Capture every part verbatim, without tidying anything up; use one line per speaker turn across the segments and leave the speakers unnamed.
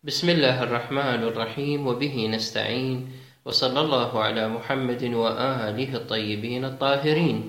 بسم الله الرحمن الرحيم، وبه نستعين، وصلى الله على محمد وآله الطيبين الطاهرين.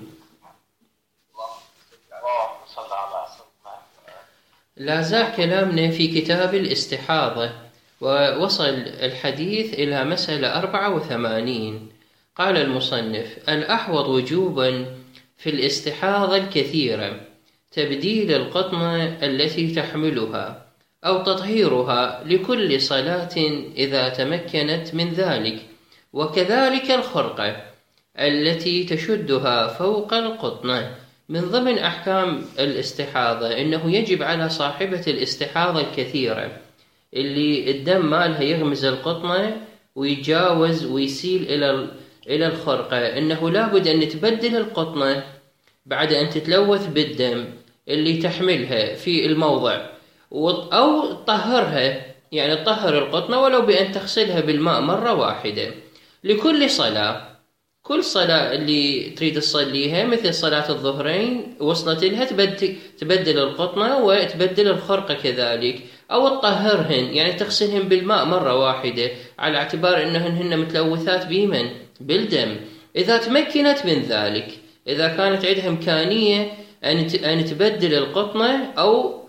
لا زال كلامنا في كتاب الاستحاضة، ووصل الحديث إلى مسألة أربعة وثمانين. قال المصنف: الأحوط وجوبا في الاستحاضة الكثيرة تبديل القطنة التي تحملها أو تطهيرها لكل صلاة إذا تمكنت من ذلك، وكذلك الخرقة التي تشدها فوق القطنة. من ضمن أحكام الاستحاضة إنه يجب على صاحبة الاستحاضة الكثيرة اللي الدم مالها يغمز القطنة ويتجاوز ويسيل إلى إلى الخرقة، إنه لابد أن تبدل القطنة بعد أن تتلوث بالدم اللي تحملها في الموضع، أو تطهرها، يعني تطهر القطنة ولو بأن تغسلها بالماء مرة واحدة لكل صلاة. كل صلاة اللي تريد تصليها مثل صلاة الظهرين وصلت لها تبدل القطنة وتبدل الخرقة كذلك، أو تطهرهن، يعني تغسلهن بالماء مرة واحدة على اعتبار أنهن هن متلوثات بمن؟ بالدم. إذا تمكنت من ذلك، إذا كانت عندها إمكانية أن تبدل القطنة أو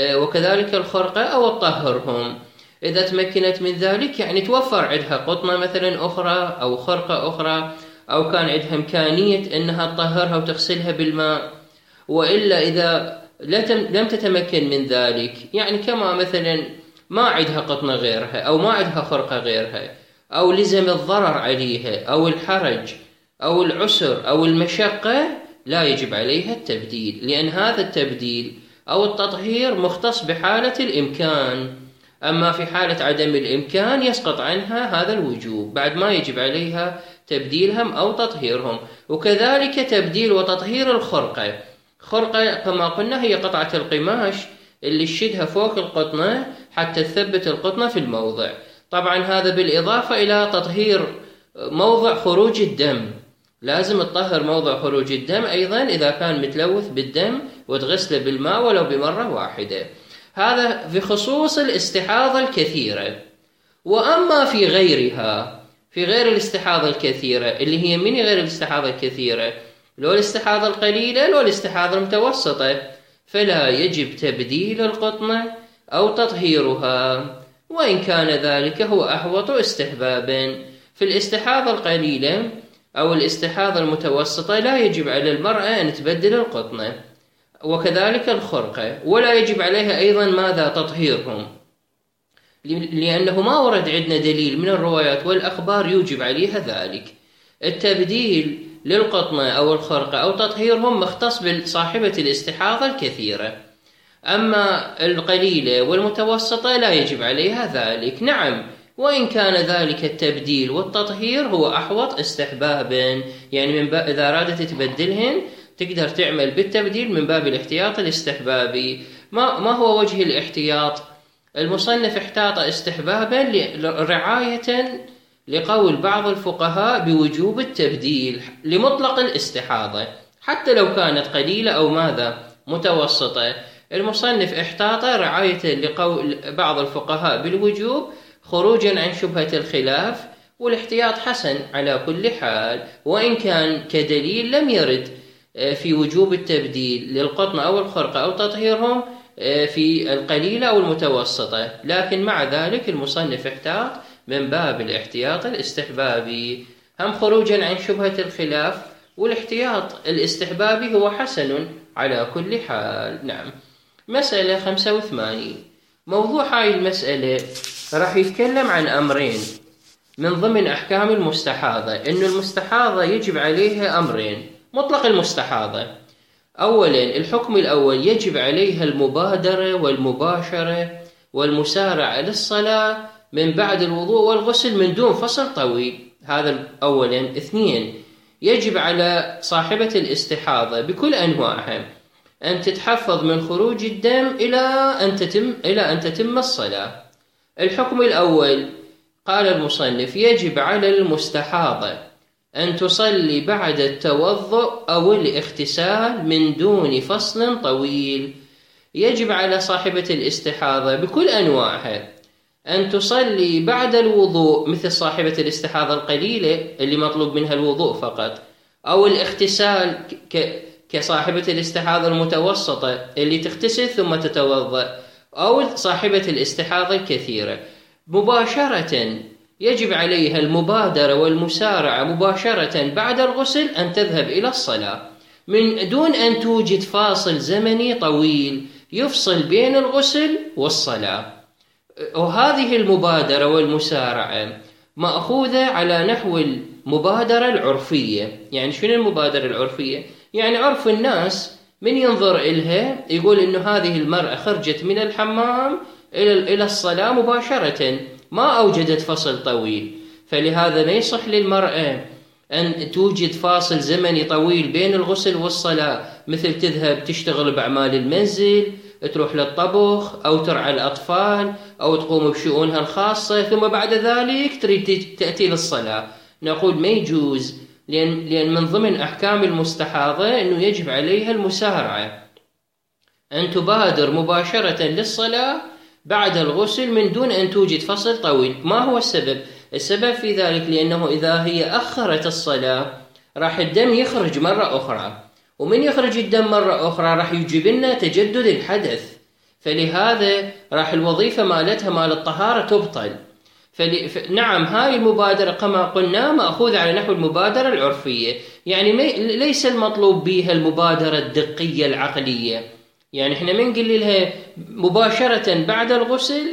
وكذلك الخرقة أو تطهرهم. إذا تمكنت من ذلك يعني توفر عندها قطنة مثلا أخرى أو خرقة أخرى، أو كان عندها إمكانية أنها تطهرها وتغسلها بالماء. وإلا إذا لم تتمكن من ذلك، يعني كما مثلا ما عندها قطنة غيرها أو ما عندها خرقة غيرها، أو لزم الضرر عليها أو الحرج أو العسر أو المشقة، لا يجب عليها التبديل، لأن هذا التبديل أو التطهير مختص بحالة الإمكان. أما في حالة عدم الإمكان يسقط عنها هذا الوجوب، بعد ما يجب عليها تبديلهم أو تطهيرهم. وكذلك تبديل وتطهير الخرقة. خرقة كما قلنا هي قطعة القماش اللي تشدها فوق القطنة حتى تثبت القطنة في الموضع. طبعا هذا بالإضافة إلى تطهير موضع خروج الدم، لازم تطهر موضع خروج الدم أيضا إذا كان متلوث بالدم وتغسله بالماء ولو بمرة واحدة. هذا في خصوص الاستحاضة الكثيرة. وأما في غيرها، في غير الاستحاضة الكثيرة اللي هي من غير الاستحاضة الكثيرة، لو الاستحاضة القليلة لو الاستحاضة المتوسطة، فلا يجب تبديل القطنة أو تطهيرها، وإن كان ذلك هو أحوط استحبابا. في الاستحاضة القليلة أو الاستحاضة المتوسطة لا يجب على المرأة أن تبدل القطنة، وكذلك الخرقة، ولا يجب عليها أيضا ماذا؟ تطهيرهم، لأنه ما ورد عندنا دليل من الروايات والأخبار يوجب عليها ذلك. التبديل للقطنة أو الخرقة أو تطهيرهم مختص بصاحبة الاستحاضة الكثيرة. أما القليلة والمتوسطة لا يجب عليها ذلك. نعم، وإن كان ذلك التبديل والتطهير هو أحوط استحبابا، يعني من باب إذا أرادت تبدلهن تقدر تعمل بالتبديل من باب الاحتياط الاستحبابي. ما, ما هو وجه الاحتياط؟ المصنف احتاط استحبابا رعاية لقول بعض الفقهاء بوجوب التبديل لمطلق الاستحاضة حتى لو كانت قليلة أو ماذا؟ متوسطة. المصنف احتاط رعاية لقول بعض الفقهاء بالوجوب خروجا عن شبهة الخلاف، والاحتياط حسن على كل حال، وإن كان كدليل لم يرد في وجوب التبديل للقطنة أو الخرقة أو تطهيرهم في القليلة أو المتوسطة، لكن مع ذلك المصنف احتاط من باب الاحتياط الاستحبابي، هم خروجا عن شبهة الخلاف، والاحتياط الاستحبابي هو حسن على كل حال. نعم. مسألة خمسة وثمانين. موضوع هاي المسألة راح يتكلم عن أمرين من ضمن أحكام المستحاضة، إنه المستحاضة يجب عليها أمرين. مطلق المستحاضة، أولا الحكم الأول يجب عليها المبادرة والمباشرة والمسارعة للصلاة من بعد الوضوء والغسل من دون فصل طويل، هذا أولا. اثنين، يجب على صاحبة الاستحاضة بكل أنواعها أن تتحفظ من خروج الدم إلى أن تتم إلى أن تتم الصلاة. الحكم الأول قال المصنف: يجب على المستحاضة أن تصلي بعد التوضؤ أو الاغتسال من دون فصل طويل. يجب على صاحبة الاستحاضة بكل أنواعها أن تصلي بعد الوضوء مثل صاحبة الاستحاضة القليلة اللي مطلوب منها الوضوء فقط، أو الاغتسال كصاحبة الاستحاضة المتوسطة اللي تغتسل ثم تتوضأ، أو صاحبة الاستحاضة الكثيرة. مباشرة يجب عليها المبادرة والمسارعة مباشرة بعد الغسل أن تذهب إلى الصلاة من دون أن توجد فاصل زمني طويل يفصل بين الغسل والصلاة. وهذه المبادرة والمسارعة مأخوذة على نحو المبادرة العرفية. يعني شنو المبادرة العرفية؟ يعني عرف الناس من ينظر إلها يقول إنه هذه المرأة خرجت من الحمام إلى الصلاة مباشرة، ما أوجدت فصل طويل. فلهذا لا يصح للمرأة أن توجد فاصل زمني طويل بين الغسل والصلاة، مثل تذهب تشتغل بأعمال المنزل، تروح للطبخ أو ترعى الأطفال أو تقوم بشؤونها الخاصة ثم بعد ذلك تريد تأتي للصلاة. نقول ما يجوز، لأن, لأن من ضمن أحكام المستحاضة أنه يجب عليها المسارعة، أن تبادر مباشرة للصلاة بعد الغسل من دون أن توجد فصل طويل. ما هو السبب؟ السبب في ذلك لأنه إذا هي أخرت الصلاة راح الدم يخرج مرة أخرى، ومن يخرج الدم مرة أخرى راح يجيب لنا تجدد الحدث، فلهذا راح الوظيفة مالتها مال الطهارة تبطل. فل... ف... نعم هاي المبادرة كما قلنا مأخوذة على نحو المبادرة العرفية، يعني مي... ليس المطلوب بها المبادرة الدقية العقلية. يعني احنا ما نقول لها مباشرة بعد الغسل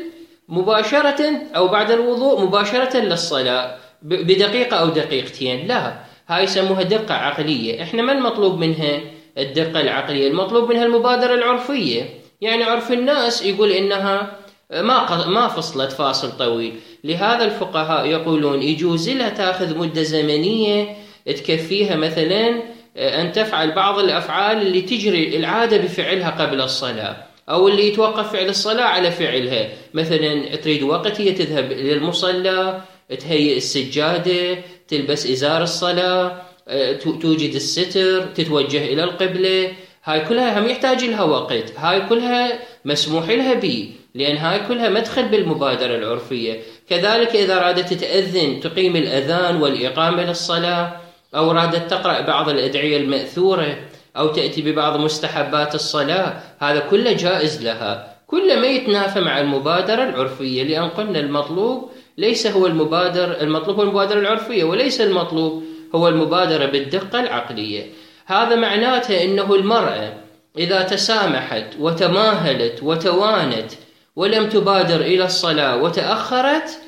مباشرة أو بعد الوضوء مباشرة للصلاة ب... بدقيقة أو دقيقتين، لا، هاي يسموها دقة عقلية. احنا ما المطلوب منها الدقة العقلية، المطلوب منها المبادرة العرفية. يعني عرف الناس يقول إنها ما ما فصلت فاصل طويل. لهذا الفقهاء يقولون يجوز لها تأخذ مدة زمنية تكفيها مثلا أن تفعل بعض الأفعال اللي تجري العادة بفعلها قبل الصلاة، أو اللي يتوقف فعل الصلاة على فعلها. مثلا تريد وقت هي تذهب للمصلى، تهيئ السجادة، تلبس إزار الصلاة، توجد الستر، تتوجه إلى القبلة. هاي كلها هم يحتاج لها وقت، هاي كلها مسموح لها به، لأن هاي كلها مدخل بالمبادرة العرفية. كذلك إذا رادت تأذن تقيم الأذان والإقامة للصلاة، أو رادت تقرأ بعض الأدعية المأثورة، أو تأتي ببعض مستحبات الصلاة، هذا كله جائز لها، كل ما يتنافى مع المبادرة العرفية. لأن قلنا المطلوب ليس هو المبادر المطلوب هو المبادرة العرفية، وليس المطلوب هو المبادرة بالدقة العقلية. هذا معناته أنه المرأة إذا تسامحت وتماهلت وتوانت ولم تبادر إلى الصلاة وتأخرت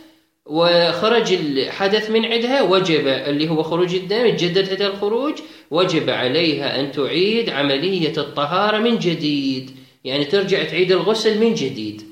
وخرج الحدث من عندها، وجب اللي هو خروج الدم، تجدد هذا الخروج، وجب عليها أن تعيد عملية الطهارة من جديد، يعني ترجع تعيد الغسل من جديد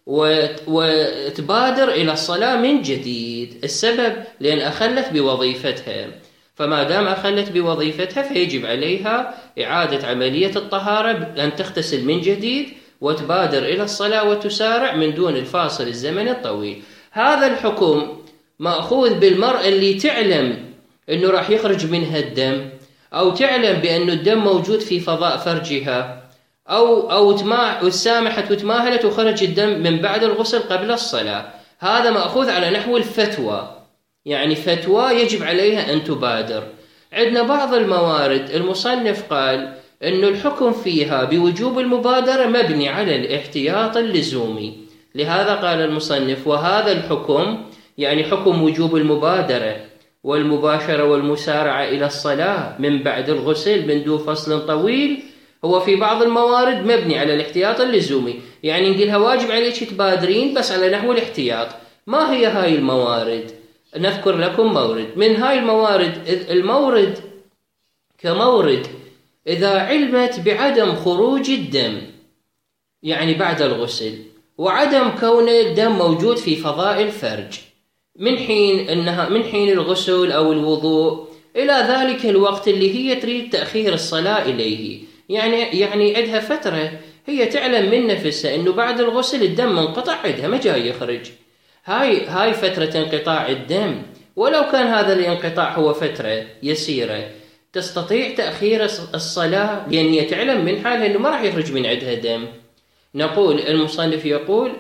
وتبادر إلى الصلاة من جديد. السبب لأن أخلت بوظيفتها، فما دام أخلت بوظيفتها فيجب عليها إعادة عملية الطهارة، أن تغتسل من جديد وتبادر إلى الصلاة وتسارع من دون الفاصل الزمني الطويل. هذا الحكم مأخوذ بالمرأة اللي تعلم أنه راح يخرج منها الدم، أو تعلم بأن الدم موجود في فضاء فرجها، أو أو تسامحت وتماهلت وخرج الدم من بعد الغسل قبل الصلاة. هذا مأخوذ على نحو الفتوى، يعني فتوى يجب عليها أن تبادر. عندنا بعض الموارد المصنف قال أن الحكم فيها بوجوب المبادرة مبني على الاحتياط اللزومي. لهذا قال المصنف وهذا الحكم، يعني حكم وجوب المبادرة والمباشرة والمسارعة إلى الصلاة من بعد الغسل من دون فصل طويل، هو في بعض الموارد مبني على الاحتياط اللزومي. يعني نقولها واجب عليك تبادرين بس على نحو الاحتياط. ما هي هاي الموارد؟ نذكر لكم مورد من هاي الموارد. المورد كمورد إذا علمت بعدم خروج الدم يعني بعد الغسل، وعدم كون الدم موجود في فضاء الفرج من حين انها من حين الغسل او الوضوء الى ذلك الوقت اللي هي تريد تأخير الصلاة اليه، يعني يعني عندها فترة هي تعلم من نفسها انه بعد الغسل الدم منقطع عندها ما جاي يخرج. هاي هاي فترة انقطاع الدم، ولو كان هذا الانقطاع هو فترة يسيرة تستطيع تأخير الصلاة، لأن هي تعلم من حالها انه ما راح يخرج من عندها دم. نقول المصنف يقول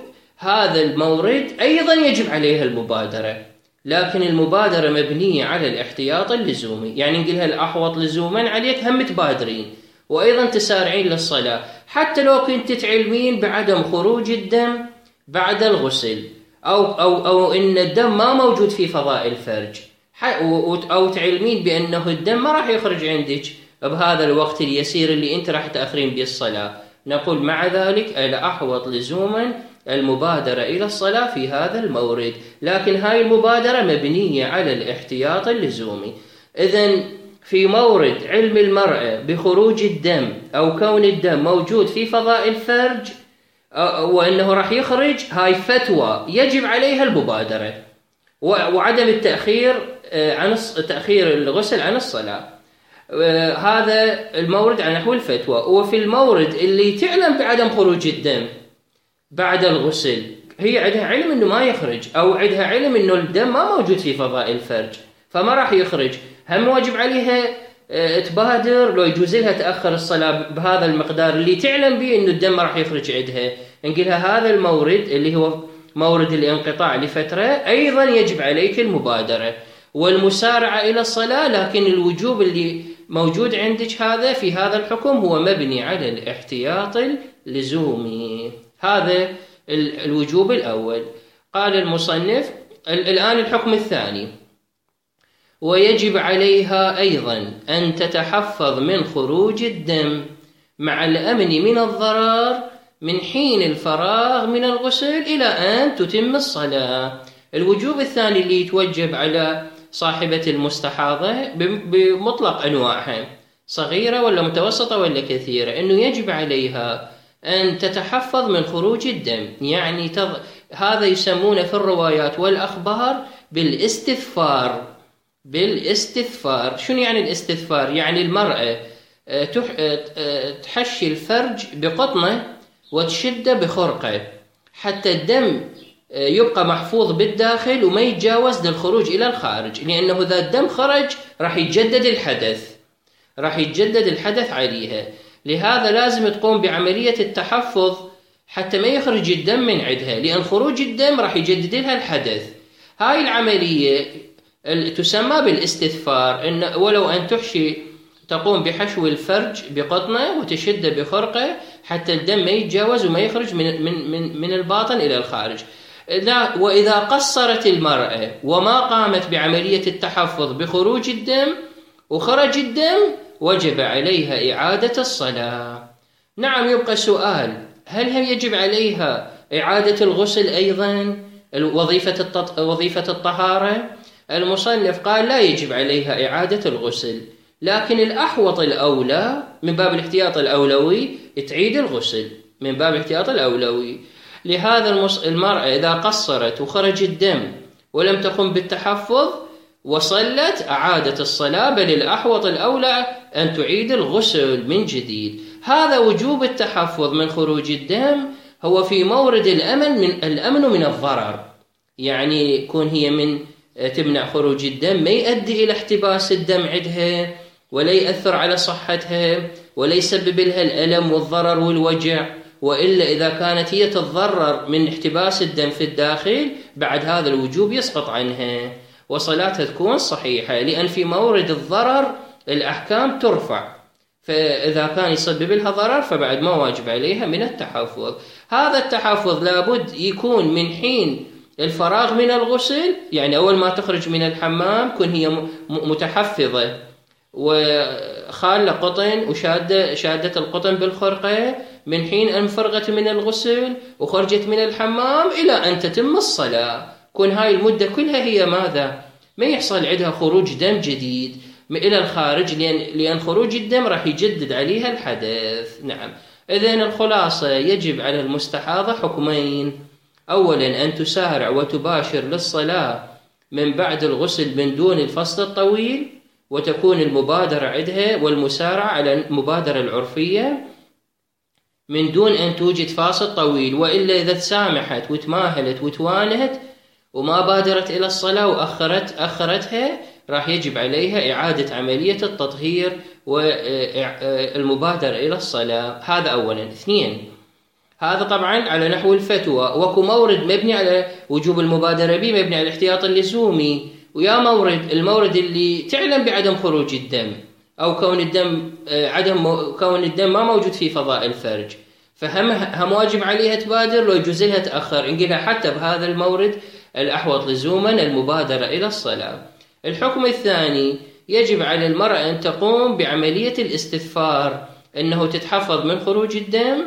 هذا المورد أيضا يجب عليها المبادرة، لكن المبادرة مبنية على الاحتياط اللزومي. يعني نقولها الأحوط لزوما عليك هم تبادرين وأيضا تسارعين للصلاة، حتى لو كنت تعلمين بعدم خروج الدم بعد الغسل، أو, أو, أو إن الدم ما موجود في فضاء الفرج، أو تعلمين بأنه الدم ما راح يخرج عندك بهذا الوقت اليسير اللي أنت راح تأخرين به الصلاة. نقول مع ذلك الأحوط لزوما المبادرة إلى الصلاة في هذا المورد، لكن هاي المبادرة مبنية على الاحتياط اللزومي. إذن في مورد علم المرأة بخروج الدم أو كون الدم موجود في فضاء الفرج وأنه راح يخرج، هاي فتوى يجب عليها المبادرة وعدم التأخير عن تأخير الغسل عن الصلاة. هذا المورد على نحو الفتوى. وفي المورد اللي تعلم بعدم خروج الدم بعد الغسل، هي عندها علم انه ما يخرج، او عندها علم انه الدم ما موجود في فضاء الفرج فما راح يخرج، هم واجب عليها تبادر لو يجوز لها تأخر الصلاة بهذا المقدار اللي تعلم به انه الدم ما راح يخرج عندها. نقولها هذا المورد اللي هو مورد الانقطاع لفترة أيضا يجب عليك المبادرة والمسارعة إلى الصلاة، لكن الوجوب اللي موجود عندك هذا في هذا الحكم هو مبني على الاحتياط اللزومي. هذا الوجوب الأول. قال المصنف الآن الحكم الثاني: ويجب عليها أيضا أن تتحفظ من خروج الدم مع الأمن من الضرر من حين الفراغ من الغسل إلى أن تتم الصلاة. الوجوب الثاني اللي يتوجب على صاحبة المستحاضة بمطلق أنواعها، صغيرة ولا متوسطة ولا كثيرة، أنه يجب عليها أن تتحفظ من خروج الدم. يعني تض... هذا يسمونه في الروايات والأخبار بالاستثفار. بالاستثفار شنو يعني الاستثفار؟ يعني المرأة تح... تحشي الفرج بقطنة وتشده بخرقة حتى الدم يبقى محفوظ بالداخل وما يتجاوز للخروج إلى الخارج، لأنه إذا الدم خرج راح يتجدد الحدث راح يتجدد الحدث عليها. لهذا لازم تقوم بعملية التحفظ حتى ما يخرج الدم من عندها، لأن خروج الدم راح يجدد لها الحدث. هاي العملية تسمى بالاستثفار، إن ولو أن تحشي تقوم بحشو الفرج بقطنة وتشده بخرقة حتى الدم ما يتجاوز وما يخرج من من من من الباطن إلى الخارج. لا، وإذا قصرت المرأة وما قامت بعملية التحفظ بخروج الدم وخرج الدم وجب عليها إعادة الصلاة. نعم، يبقى سؤال: هل هل يجب عليها إعادة الغسل أيضا وظيفة التط... وظيفة الطهارة؟ المصنف قال لا يجب عليها إعادة الغسل، لكن الأحوط الأولى من باب الاحتياط الأولوي تعيد الغسل من باب الاحتياط الأولوي. لهذا المرأة إذا قصرت وخرج الدم ولم تقم بالتحفظ وصلت أعادت الصلاة، بل الأحوط الأولى أن تعيد الغسل من جديد. هذا وجوب التحفظ من خروج الدم هو في مورد الأمن من الأمن من الضرر، يعني يكون هي من تمنع خروج الدم ما يؤدي إلى احتباس الدم عندها ولا يأثر على صحتها ولا يسبب لها الألم والضرر والوجع، وإلا إذا كانت هي تتضرر من احتباس الدم في الداخل بعد هذا الوجوب يسقط عنها وصلاتها تكون صحيحة، لأن في مورد الضرر الأحكام ترفع، فإذا كان يسبب لها ضرر فبعد ما واجب عليها من التحفظ. هذا التحفظ لابد يكون من حين الفراغ من الغسل، يعني أول ما تخرج من الحمام كن هي متحفظة وخالة قطن وشادة شادة القطن بالخرقة من حين أن فرغت من الغسل وخرجت من الحمام إلى أن تتم الصلاة. كن هاي المدة كلها هي ماذا؟ ما يحصل عندها خروج دم جديد إلى الخارج، لأن, لأن خروج الدم راح يجدد عليها الحدث. نعم، إذن الخلاصة: يجب على المستحاضة حكمين: أولا أن تسارع وتباشر للصلاة من بعد الغسل من دون الفصل الطويل، وتكون المبادرة عندها والمسارعة على المبادرة العرفية من دون أن توجد فاصل طويل، وإلا إذا تسامحت وتماهلت وتوانهت وما بادرت إلى الصلاة وأخرت أخرتها راح يجب عليها إعادة عملية التطهير والمبادرة إلى الصلاة. هذا أولا. اثنين، هذا طبعا على نحو الفتوى. وكو مورد مبني على وجوب المبادرة به مبني على الاحتياط اللزومي، ويا مورد المورد اللي تعلم بعدم خروج الدم أو كون الدم عدم كون الدم ما موجود في فضاء الفرج، فهم هم واجب عليها تبادر، لو يجوز لها تأخر. نقولها حتى بهذا المورد الأحوط لزوما المبادرة إلى الصلاة. الحكم الثاني، يجب على المرأة أن تقوم بعملية الاستثفار، أنه تتحفظ من خروج الدم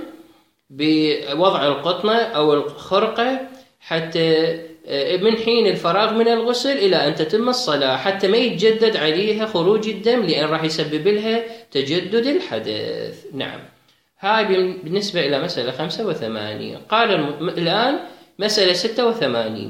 بوضع القطنة أو الخرقة حتى من حين الفراغ من الغسل إلى أن تتم الصلاة، حتى ما يتجدد عليها خروج الدم، لأن راح يسبب لها تجدد الحدث. نعم، هاي بالنسبة إلى مسألة خمسة وثمانين. قال الم... الآن مسألة ستة وثمانين.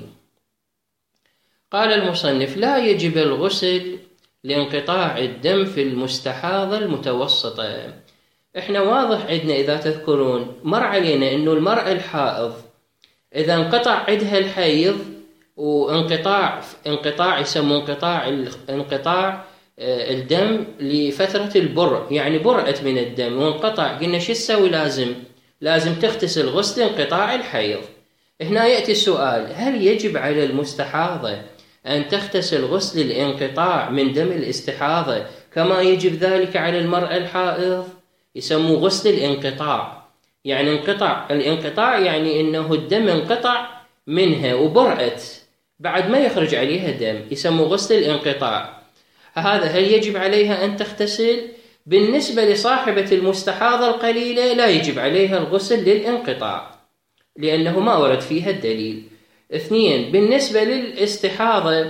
قال المصنف: لا يجب الغسل لانقطاع الدم في المستحاضة المتوسطة. احنا واضح عندنا إذا تذكرون مر علينا أنه المرأة الحائض إذا انقطع عندها الحيض، وانقطاع انقطاع يسمون انقطاع انقطاع الدم لفترة البرء، يعني برأت من الدم وانقطع، قلنا شو تسوي؟ لازم لازم تغتسل غسل انقطاع الحيض. هنا يأتي السؤال: هل يجب على المستحاضة أن تغتسل غسل الانقطاع من دم الاستحاضة كما يجب ذلك على المرأة الحائض؟ يسموه غسل الانقطاع، يعني انقطع الانقطاع يعني انه الدم انقطع منها وبرأت بعد ما يخرج عليها دم، يسموه غسل الانقطاع. هذا هل يجب عليها أن تغتسل؟ بالنسبة لصاحبة المستحاضة القليلة لا يجب عليها الغسل للانقطاع لأنه ما ورد فيها الدليل. اثنين، بالنسبة للاستحاضة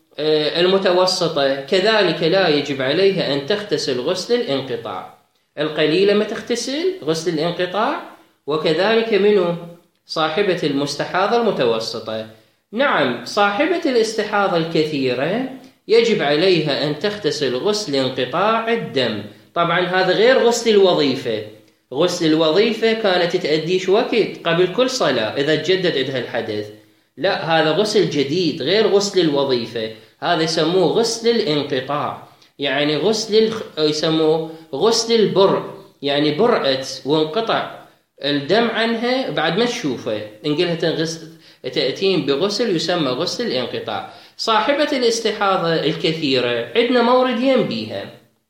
المتوسطة كذلك لا يجب عليها أن تغتسل غسل الانقطاع. القليلة ما تغتسل غسل الانقطاع، وكذلك منه صاحبة المستحاضة المتوسطة. نعم، صاحبة الاستحاضة الكثيرة يجب عليها أن تغتسل غسل انقطاع الدم. طبعا هذا غير غسل الوظيفة. غسل الوظيفة كانت تأديش وقت قبل كل صلاة إذا تجدد عندها الحدث، لا، هذا غسل جديد غير غسل الوظيفة، هذا يسموه غسل الانقطاع، يعني غسل يسموه غسل البر، يعني برأت وانقطع الدم عنها بعد ما تشوفه، نقلها تأتين بغسل يسمى غسل الانقطاع. صاحبة الاستحاضة الكثيرة عندنا موردين بيها.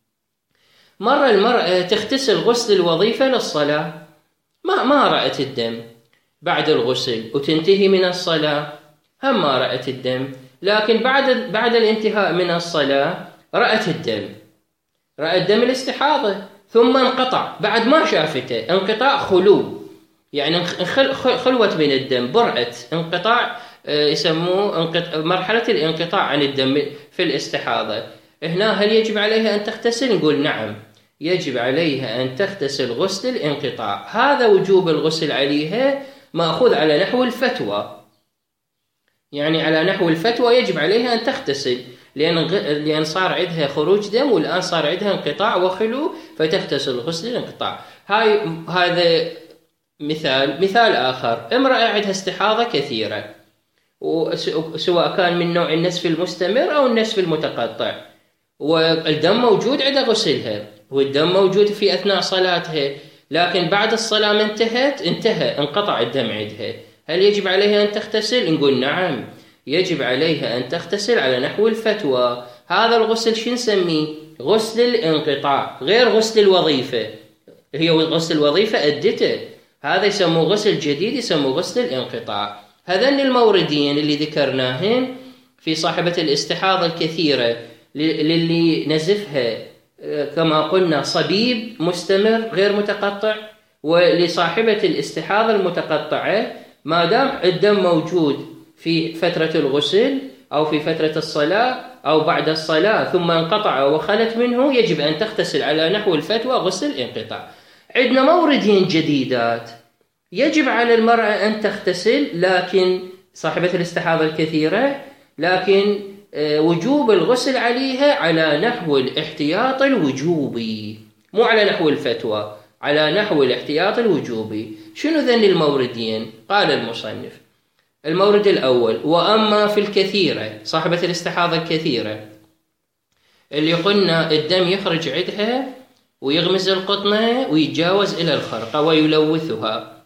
مرة المرأة تغتسل غسل الوظيفة للصلاة، ما ما رأت الدم بعد الغسل وتنتهي من الصلاة، هم ما رأت الدم، لكن بعد بعد الانتهاء من الصلاة رأت الدم، رأت دم الاستحاضة ثم انقطع بعد ما شافته، انقطاع خلو، يعني خلوة من الدم، برأت، انقطاع يسموه مرحلة الانقطاع عن الدم في الاستحاضة. هنا هل يجب عليها أن تغتسل؟ نقول نعم، يجب عليها أن تغتسل غسل الانقطاع. هذا وجوب الغسل عليها مأخوذ على نحو الفتوى، يعني على نحو الفتوى يجب عليها أن تغتسل، لأن لأن صار عندها خروج دم والآن صار عندها انقطاع وخلو، فتغتسل غسل الانقطاع. هاي هذا مثال. مثال آخر، امرأة عندها استحاضة كثيرة، وسواء كان من نوع النسف المستمر أو النسف المتقطع، والدم موجود عند غسلها والدم موجود في أثناء صلاتها، لكن بعد الصلاة ما انتهت انتهى انقطع الدم عندها، هل يجب عليها أن تغتسل؟ نقول نعم، يجب عليها أن تغتسل على نحو الفتوى. هذا الغسل شو نسميه؟ غسل الانقطاع، غير غسل الوظيفة. هي غسل الوظيفة أدته، هذا يسموه غسل جديد يسموه غسل الانقطاع. هذين الموردين اللي ذكرناهن في صاحبة الاستحاضة الكثيرة للي نزفها كما قلنا صبيب مستمر غير متقطع، ولصاحبة الاستحاضة المتقطعة ما دام الدم موجود في فترة الغسل أو في فترة الصلاة أو بعد الصلاة ثم انقطع وخلت منه، يجب أن تغتسل على نحو الفتوى غسل الانقطاع. عندنا موردين جديدات، يجب على المرأة أن تغتسل، لكن صاحبة الاستحاضة الكثيرة، لكن وجوب الغسل عليها على نحو الاحتياط الوجوبي، مو على نحو الفتوى، على نحو الاحتياط الوجوبي. شنو ذن الموردين؟ قال المصنف: المورد الأول: وأما في الكثيرة، صاحبة الاستحاضة الكثيرة اللي قلنا الدم يخرج عندها ويغمز القطنة ويتجاوز إلى الخرقة ويلوثها،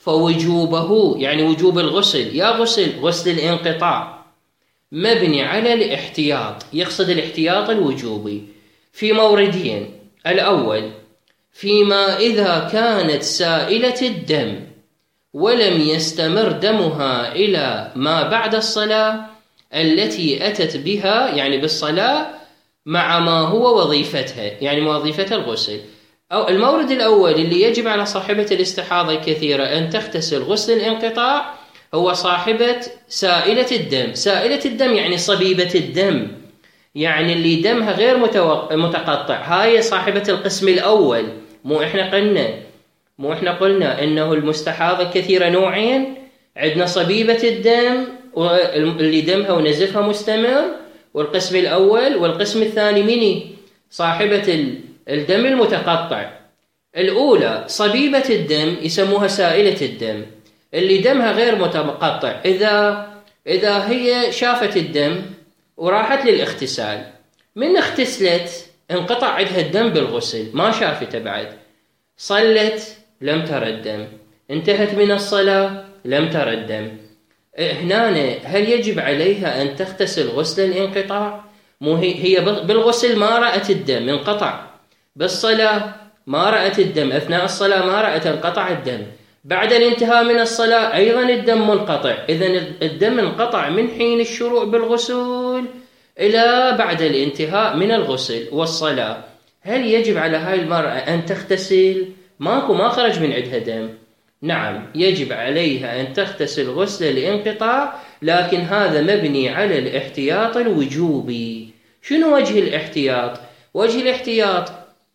فوجوبه يعني وجوب الغسل يا غسل غسل الانقطاع مبني على الاحتياط، يقصد الاحتياط الوجوبي في موردين. الأول فيما إذا كانت سائلة الدم ولم يستمر دمها إلى ما بعد الصلاة التي أتت بها، يعني بالصلاة مع ما هو وظيفتها، يعني وظيفة الغسل. أو المورد الأول اللي يجب على صاحبة الاستحاضة الكثيرة أن تغتسل غسل الانقطاع هو صاحبة سائلة الدم. سائلة الدم يعني صبيبة الدم، يعني اللي دمها غير متقطع، هاي صاحبة القسم الأول. مو إحنا قلنا مو إحنا قلنا إنه المستحاضة كثيرة نوعين، عندنا صبيبة الدم واللي دمها ونزفها مستمر، والقسم الأول، والقسم الثاني مني صاحبة الدم المتقطع. الأولى صبيبة الدم يسموها سائلة الدم، اللي دمها غير متقطع. إذا إذا هي شافت الدم وراحت للاغتسال، من اغتسلت انقطع عندها الدم بالغسل، ما شافته بعد، صلت لم ترى الدم، انتهت من الصلاة لم ترى الدم. هنا هل يجب عليها أن تغتسل غسل الانقطاع؟ مو هي بالغسل ما رأت الدم انقطع، بالصلاة ما رأت الدم، أثناء الصلاة ما رأت انقطع الدم، بعد الانتهاء من الصلاة أيضا الدم منقطع. إذن الدم انقطع من حين الشروع بالغسل إلى بعد الانتهاء من الغسل والصلاة. هل يجب على هاي المرأة أن تغتسل؟ ماكو ما خرج من عندها دم. نعم يجب عليها أن تغتسل غسل الانقطاع، لكن هذا مبني على الاحتياط الوجوبي. شنو وجه الاحتياط؟ وجه الاحتياط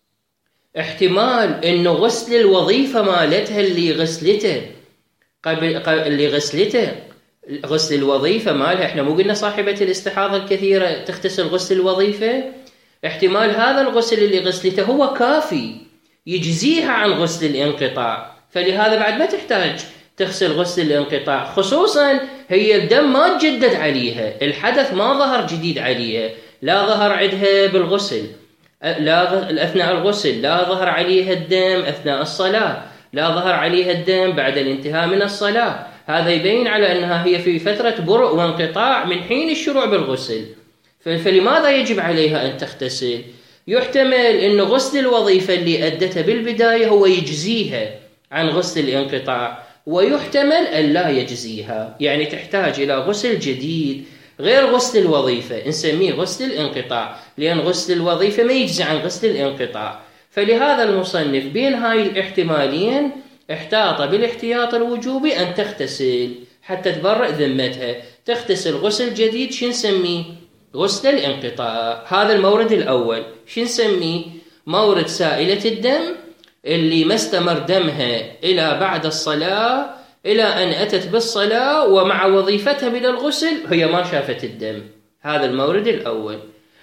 احتمال انه غسل الوظيفة مالتها اللي غسلته قبل اللي غسلته غسل الوظيفة مالها، احنا مو قلنا صاحبة الاستحاضة الكثيرة تغتسل غسل الوظيفة؟ احتمال هذا الغسل اللي غسلته هو كافي يجزيها عن غسل الانقطاع، فلهذا بعد ما تحتاج تغسل غسل الانقطاع، خصوصا هي الدم ما تجدد عليها، الحدث ما ظهر جديد عليها، لا ظهر عندها بالغسل لا أثناء الغسل، لا ظهر عليها الدم أثناء الصلاة، لا ظهر عليها الدم بعد الانتهاء من الصلاة. هذا يبين على أنها هي في فترة برء وانقطاع من حين الشروع بالغسل. فلماذا يجب عليها أن تغتسل؟ يحتمل أن غسل الوظيفة اللي أدتها بالبداية هو يجزيها عن غسل الانقطاع، ويحتمل أن لا يجزيها، يعني تحتاج إلى غسل جديد غير غسل الوظيفة، نسميه غسل الانقطاع، لأن غسل الوظيفة ما يجزي عن غسل الانقطاع. فلهذا المصنف بين هاي الاحتمالين احتاط بالاحتياط الوجوبي أن تغتسل حتى تبرئ ذمتها، تغتسل غسل جديد، شو نسميه؟ غسل الانقطاع. هذا المورد الأول، شو نسميه؟ مورد سائلة الدم اللي ما استمر دمها إلى بعد الصلاة، إلى أن أتت بالصلاة ومع وظيفتها من الغسل هي ما شافت الدم. هذا المورد الأول.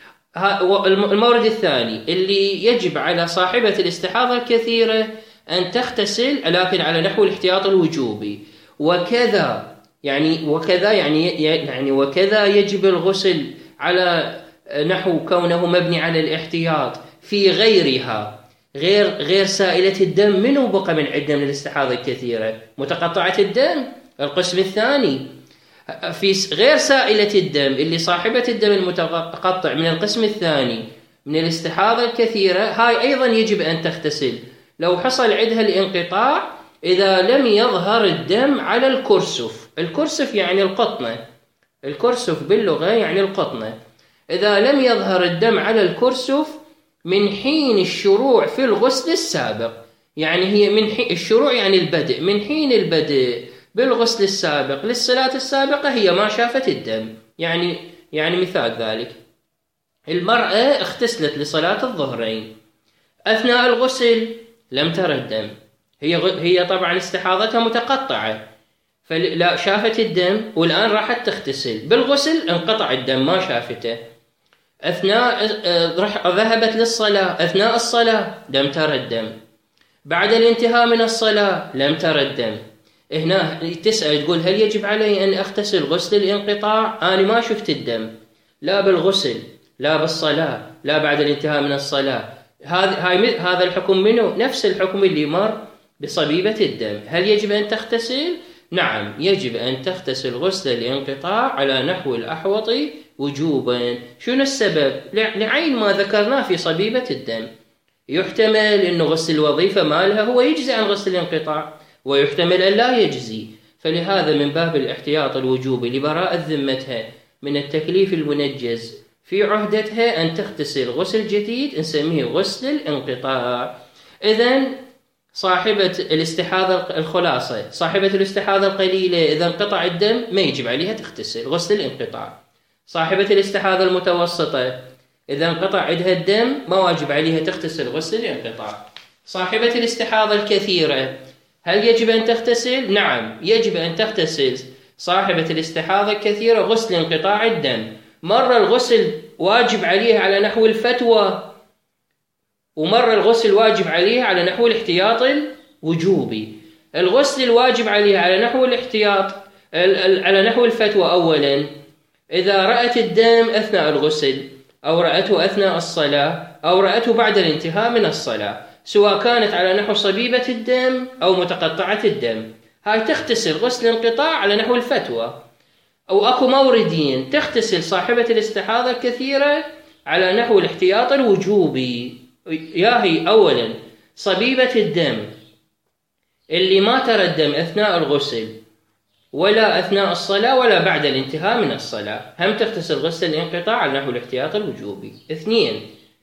المورد الثاني اللي يجب على صاحبة الاستحاضة الكثيرة أن تغتسل، لكن على نحو الاحتياط الوجوبي. وكذا يعني وكذا يعني يعني وكذا يجب الغسل على نحو كونه مبني على الاحتياط في غيرها، غير غير سائلة الدم. منو بقى من عندنا من الاستحاضة الكثيرة؟ متقطعة الدم، القسم الثاني. في غير سائلة الدم اللي صاحبة الدم المتقطع من القسم الثاني من الاستحاضة الكثيرة، هاي أيضا يجب أن تغتسل لو حصل عندها الانقطاع إذا لم يظهر الدم على الكرسف. الكرسف يعني القطنة، الكرسف باللغة يعني القطنة. إذا لم يظهر الدم على الكرسف من حين الشروع في الغسل السابق، يعني هي من حين الشروع يعني البدء، من حين البدء بالغسل السابق للصلاة السابقة هي ما شافت الدم. يعني يعني مثال ذلك، المرأة اغتسلت لصلاة الظهرين، أثناء الغسل لم ترى الدم، هي هي طبعا استحاضتها متقطعة، فلا شافت الدم والآن راحت تغتسل، بالغسل انقطع الدم ما شافته، أثناء ذهبت للصلاة، أثناء الصلاة لم ترى الدم، بعد الانتهاء من الصلاة لم ترى الدم. هنا تسأل تقول هل يجب علي أن أغتسل غسل الانقطاع؟ أنا ما شفت الدم لا بالغسل لا بالصلاة لا بعد الانتهاء من الصلاة. هذا هذا الحكم منه نفس الحكم اللي مر بصبيبة الدم. هل يجب أن تغتسل؟ نعم، يجب أن تغتسل غسل الانقطاع على نحو الأحوط وجوبا. شنو السبب؟ لعين ما ذكرناه في صبيبة الدم. يحتمل أن غسل الوظيفة مالها هو يجزي عن غسل الانقطاع، ويحتمل أن لا يجزي، فلهذا من باب الاحتياط الوجوبي لبراءة ذمتها من التكليف المنجز في عهدتها أن تغتسل غسل جديد نسميه غسل الانقطاع. إذن صاحبة الاستحاضة الخلاصة صاحبة الاستحاضة القليلة إذا انقطع الدم ما يجب عليها تغتسل غسل الانقطاع. صاحبة الاستحاضة المتوسطة إذا انقطع عندها الدم ما واجب عليها تغتسل غسل الانقطاع. صاحبة الاستحاضة الكثيرة هل يجب أن تغتسل؟ نعم، يجب أن تغتسل صاحبة الاستحاضة الكثيرة غسل انقطاع الدم. مرة الغسل واجب عليها على نحو الفتوى، ومرة الغسل واجب عليها على نحو الاحتياط الوجوبي. الغسل الواجب عليها على نحو الاحتياط على نحو الفتوى أولا إذا رأت الدم أثناء الغسل، أو رأته أثناء الصلاة، أو رأته بعد الانتهاء من الصلاة، سواء كانت على نحو صبيبة الدم أو متقطعة الدم، هاي تغتسل غسل انقطاع على نحو الفتوى. أو أكو موردين تغتسل صاحبة الاستحاضة الكثيرة على نحو الاحتياط الوجوبي. ياهي أولا صبيبة الدم اللي ما ترى الدم أثناء الغسل ولا أثناء الصلاة ولا بعد الانتهاء من الصلاة، هم تغتسل غسل الانقطاع على نحو الاحتياط الوجوبي. اثنين،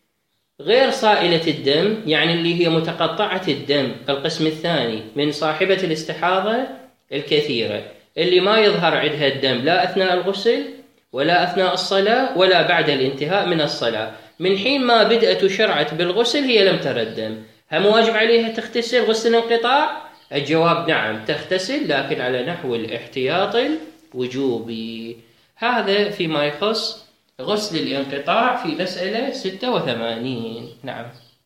غير صائلة الدم، يعني اللي هي متقطعة الدم القسم الثاني من صاحبة الاستحاضة الكثيرة اللي ما يظهر عندها الدم لا أثناء الغسل ولا أثناء الصلاة ولا بعد الانتهاء من الصلاة، من حين ما بدأت وشرعت بالغسل هي لم ترى الدم، هم واجب عليها تغتسل غسل الانقطاع؟ الجواب نعم تغتسل، لكن على نحو الاحتياط الوجوبي. هذا فيما يخص غسل الانقطاع في مسألة ستة وثمانين. نعم.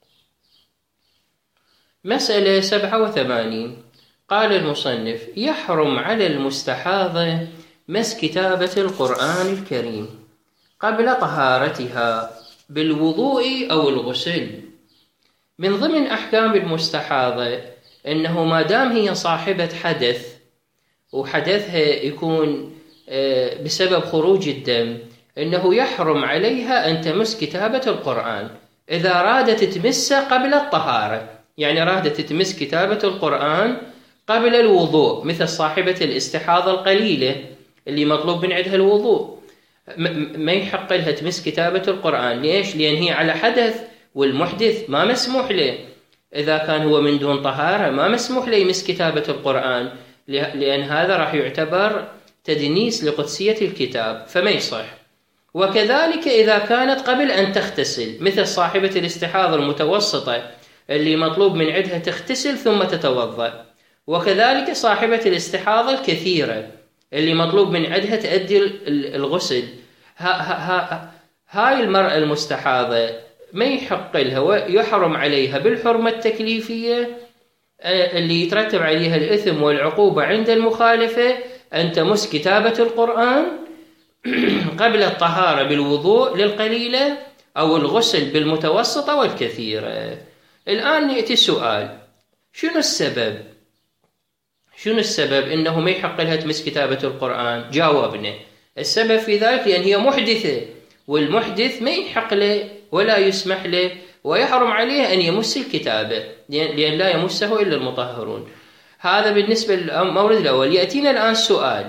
مسألة سبعة وثمانين، قال المصنف: يحرم على المستحاضة مس كتابة القرآن الكريم قبل طهارتها بالوضوء أو الغسل. من ضمن أحكام المستحاضة أنه ما دام هي صاحبة حدث وحدثها يكون بسبب خروج الدم، أنه يحرم عليها أن تمس كتابة القرآن إذا رادت تمسه قبل الطهارة، يعني رادت تمس كتابة القرآن قبل الوضوء، مثل صاحبة الاستحاضة القليلة اللي مطلوب من عندها الوضوء، ما يحق لها تمس كتابة القرآن. ليش؟ لأن هي على حدث، والمحدث ما مسموح له إذا كان هو من دون طهارة ما مسموح له يمس كتابة القرآن، لأن هذا راح يعتبر تدنيس لقدسية الكتاب فما يصح. وكذلك إذا كانت قبل أن تغتسل، مثل صاحبة الاستحاضة المتوسطة اللي مطلوب من عندها تغتسل ثم تتوضأ، وكذلك صاحبة الاستحاضة الكثيرة اللي مطلوب من عندها تؤدي الغسل. ها ها ها هاي المرأة المستحاضة ما يحق لها، يحرم عليها بالحرمة التكليفية اللي يترتب عليها الإثم والعقوبة عند المخالفة أن تمس كتابة القرآن قبل الطهارة بالوضوء للقليلة أو الغسل بالمتوسطة والكثيرة. الآن يأتي السؤال: شنو السبب؟ شنو السبب إنه ما يحق لها تمس كتابة القرآن؟ جاوبنا: السبب في ذلك لأن هي محدثة، والمحدث ما يحق له ولا يسمح له ويحرم عليه أن يمس الكتابة، لأن لا يمسه إلا المطهرون. هذا بالنسبة للمورد الأول. يأتينا الآن سؤال: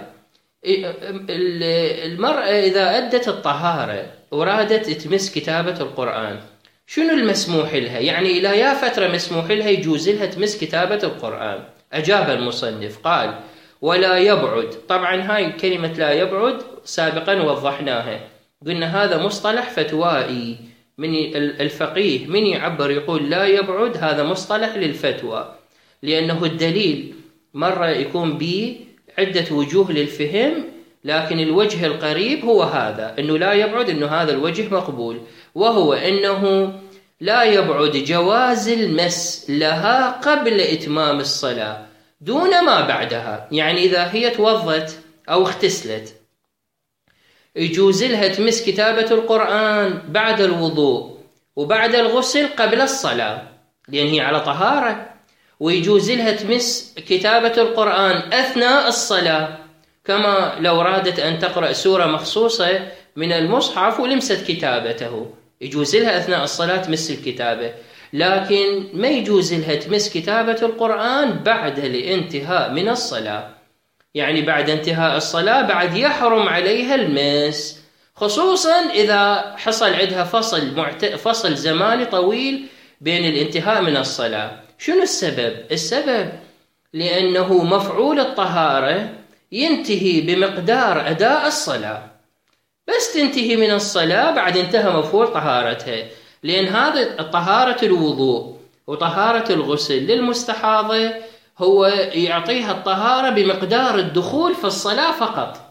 المرأة إذا أدت الطهارة ورادت تمس كتابة القرآن شنو المسموح لها؟ يعني إلى يا فترة مسموح لها يجوز لها تمس كتابة القرآن؟ أجاب المصنف قال: ولا يبعد. طبعا هاي كلمة لا يبعد سابقا وضحناها، قلنا هذا مصطلح فتوائي من الفقيه، من يعبر يقول لا يبعد هذا مصطلح للفتوى، لأنه الدليل مرة يكون به عدة وجوه للفهم، لكن الوجه القريب هو هذا، أنه لا يبعد، أنه هذا الوجه مقبول، وهو أنه لا يبعد جواز المس لها قبل إتمام الصلاة دون ما بعدها. يعني إذا هي توضت أو اغتسلت يجوز لها تمس كتابة القرآن بعد الوضوء وبعد الغسل قبل الصلاة، لأن هي على طهارة، ويجوز لها تمس كتابة القرآن أثناء الصلاة، كما لو رادت أن تقرأ سورة مخصوصة من المصحف ولمست كتابته، يجوز لها أثناء الصلاة تمس الكتابة، لكن ما يجوز لها تمس كتابة القرآن بعد الانتهاء من الصلاة. يعني بعد انتهاء الصلاة بعد يحرم عليها المس، خصوصا إذا حصل عندها فصل معت... فصل زماني طويل بين الانتهاء من الصلاة. شنو السبب؟ السبب لأنه مفعول الطهارة ينتهي بمقدار أداء الصلاة، بس تنتهي من الصلاة بعد انتهى مفعول طهارتها، لأن هذا طهارة الوضوء وطهارة الغسل للمستحاضة هو يعطيها الطهارة بمقدار الدخول في الصلاة فقط،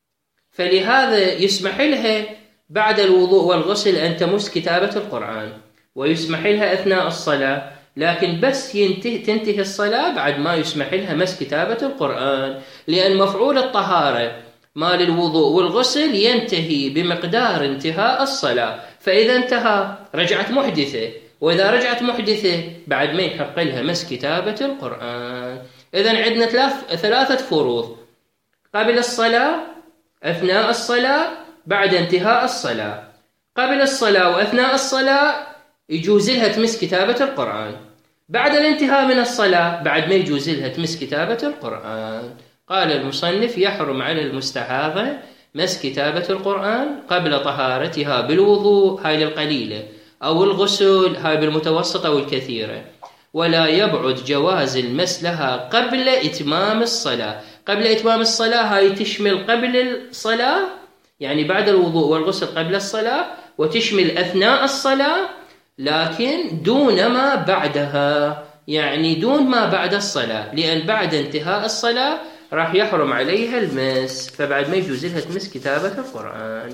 فلهذا يسمح لها بعد الوضوء والغسل أن تمس كتابة القرآن، ويسمح لها أثناء الصلاة، لكن بس ينتهي تنتهي الصلاة بعد ما يسمح لها مس كتابة القرآن، لأن مفعول الطهارة مال الوضوء والغسل ينتهي بمقدار انتهاء الصلاة، فإذا انتهى رجعت محدثة، وإذا رجعت محدثة بعد ما يحق لها مس كتابة القرآن. إذن عندنا ثلاث ثلاثة فروض: قبل الصلاة، أثناء الصلاة، بعد انتهاء الصلاة. قبل الصلاة وأثناء الصلاة يجوز لها تمس كتابة القرآن، بعد الانتهاء من الصلاة بعد ما يجوز لها تمس كتابة القرآن. قال المصنف: يحرم على المستحاضة مس كتابة القرآن قبل طهارتها بالوضوء، هاي القليلة، أو الغسل، هاي بالمتوسطة والكثيرة، ولا يبعد جواز المس لها قبل إتمام الصلاة. قبل إتمام الصلاة هاي تشمل قبل الصلاة، يعني بعد الوضوء والغسل قبل الصلاة، وتشمل أثناء الصلاة، لكن دون ما بعدها، يعني دون ما بعد الصلاة، لأن بعد انتهاء الصلاة راح يحرم عليها المس، فبعد ما يجوز لها تمس كتابة القرآن.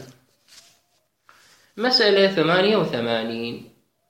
مسألة ثمانية وثمانين: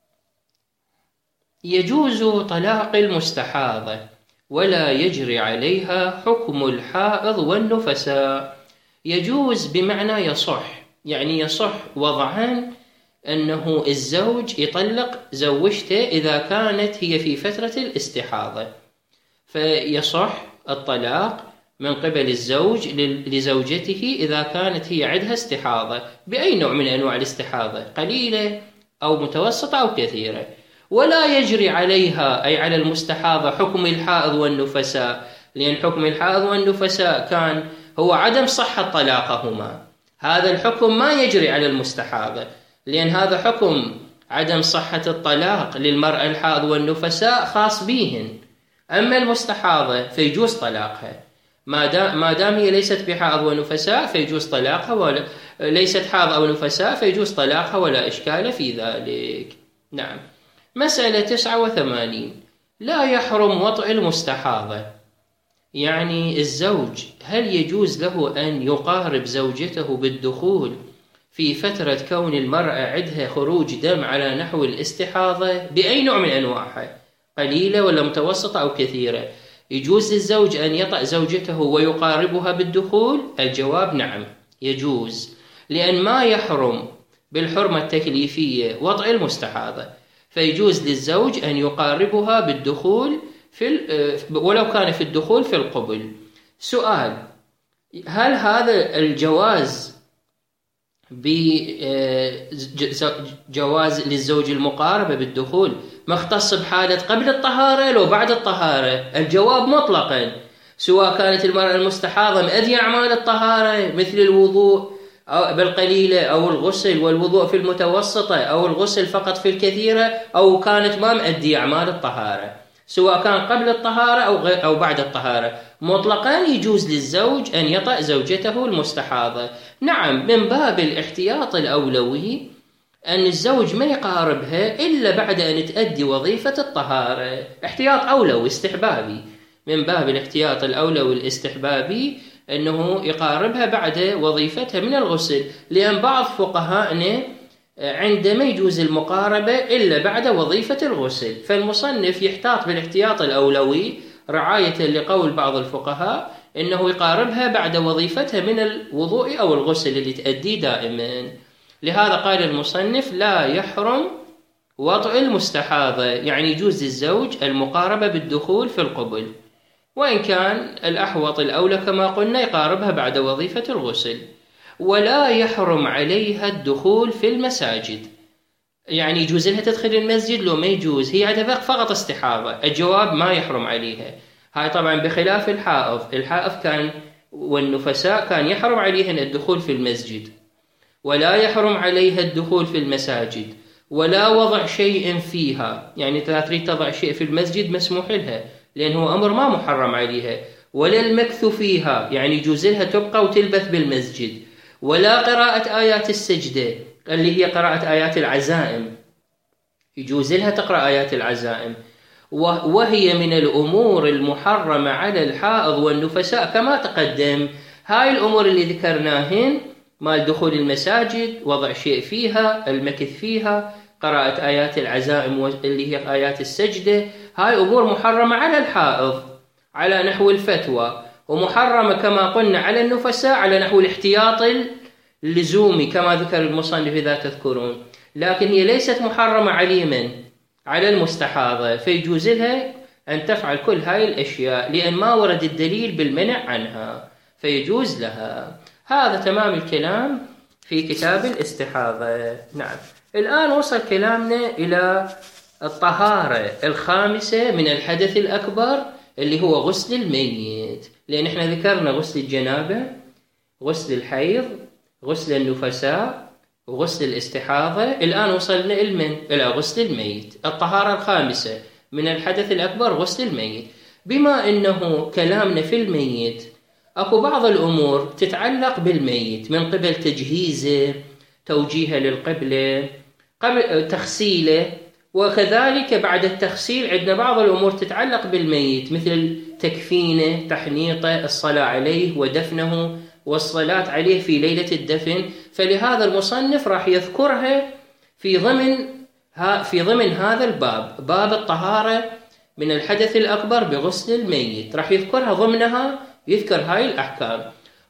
يجوز طلاق المستحاضة ولا يجري عليها حكم الحائض والنفساء. يجوز بمعنى يصح، يعني يصح وضعا أنه الزوج يطلق زوجته إذا كانت هي في فترة الاستحاضة، فيصح الطلاق من قبل الزوج لزوجته إذا كانت هي عندها استحاضة بأي نوع من أنواع الاستحاضة، قليلة أو متوسطة أو كثيرة. ولا يجري عليها، أي على المستحاضة، حكم الحائض والنفساء، لأن حكم الحائض والنفساء كان هو عدم صحة طلاقهما، هذا الحكم ما يجري على المستحاضة، لأن هذا حكم عدم صحة الطلاق للمرأة الحائض والنفساء خاص بهن. أما المستحاضة فيجوز طلاقها، ما دام ما دام هي ليست بحائض ونفساء فيجوز طلاقها، ولا ليست حائض أو نفساء فيجوز طلاقها، ولا إشكال في ذلك. نعم. مسألة تسعة وثمانين: لا يحرم وطئ المستحاضة. يعني الزوج هل يجوز له أن يقارب زوجته بالدخول في فترة كون المرأة عندها خروج دم على نحو الاستحاضة بأي نوع من أنواعها، قليلة ولا متوسطة أو كثيرة؟ يجوز للزوج أن يطأ زوجته ويقاربها بالدخول؟ الجواب نعم يجوز، لأن ما يحرم بالحرمة التكليفية وطئ المستحاضة، فيجوز للزوج أن يقاربها بالدخول في ولو كان في الدخول في القبل. سؤال: هل هذا الجواز بجواز للزوج المقاربة بالدخول مختص بحالة قبل الطهارة لو بعد الطهارة؟ الجواب مطلقا، سواء كانت المرأة المستحاضة مأدية أعمال الطهارة مثل الوضوء أو بالقليلة أو الغسل والوضوء في المتوسطة أو الغسل فقط في الكثيرة، أو كانت ما مأدية أعمال الطهارة، سواء كان قبل الطهارة أو أو بعد الطهارة، مطلقا يجوز للزوج أن يطأ زوجته المستحاضة. نعم، من باب الاحتياط الأولوي أن الزوج ما يقاربها إلا بعد أن تؤدي وظيفة الطهارة، احتياط أولوي استحبابي، من باب الاحتياط الأولوي الاستحبابي أنه يقاربها بعد وظيفتها من الغسل، لأن بعض فقهاءنا عندما يجوز المقاربة إلا بعد وظيفة الغسل، فالمصنف يحتاط بالاحتياط الأولوي رعاية لقول بعض الفقهاء أنه يقاربها بعد وظيفتها من الوضوء أو الغسل اللي تأدي دائما. لهذا قال المصنف: لا يحرم وطئ المستحاضة، يعني يجوز للزوج المقاربة بالدخول في القبل، وإن كان الأحوط الأولى كما قلنا يقاربها بعد وظيفة الغسل. ولا يحرم عليها الدخول في المساجد، يعني يجوز لها تدخل المسجد لو ما يجوز، هي عندها فقط استحاضة، الجواب ما يحرم عليها. هاي طبعا بخلاف الحائض، الحائض كان والنفساء كان يحرم عليهن الدخول في المسجد، ولا يحرم عليها الدخول في المساجد، ولا وضع شيء فيها، يعني إذا تريد تضع شيء في المسجد مسموح لها لأنه أمر ما محرم عليها، ولا المكث فيها، يعني يجوز لها تبقى وتلبث بالمسجد، ولا قراءة آيات السجدة اللي هي قراءة آيات العزائم، يجوز لها تقرأ آيات العزائم، وهي من الأمور المحرمة على الحائض والنفساء كما تقدم. هاي الأمور اللي ذكرناهن مال دخول المساجد، وضع شيء فيها، المكث فيها، قراءة آيات العزائم اللي هي آيات السجدة، هاي أمور محرمة على الحائض على نحو الفتوى، ومحرمة كما قلنا على النفساء على نحو الاحتياط اللزومي كما ذكر المصنف إذا تذكرون، لكن هي ليست محرمة عليما على المستحاضة، فيجوز لها أن تفعل كل هاي الأشياء لأن ما ورد الدليل بالمنع عنها، فيجوز لها. هذا تمام الكلام في كتاب الاستحاضة. نعم، الآن وصل كلامنا إلى الطهارة الخامسة من الحدث الأكبر اللي هو غسل الميت، لأن احنا ذكرنا غسل الجنابة، غسل الحيض، غسل النفساء، وغسل الاستحاضة. الآن وصلنا المن إلى غسل الميت، الطهارة الخامسة من الحدث الأكبر غسل الميت. بما أنه كلامنا في الميت، أكو بعض الأمور تتعلق بالميت من قبل تجهيزه، توجيهه للقبلة، قبل تغسيله، وكذلك بعد التغسيل عندنا بعض الأمور تتعلق بالميت مثل تكفينه، تحنيطه، الصلاة عليه ودفنه والصلاة عليه في ليلة الدفن. فلهذا المصنف راح يذكرها في ضمن في ضمن هذا الباب، باب الطهارة من الحدث الأكبر بغسل الميت، راح يذكرها ضمنها، يذكر هاي الأحكام.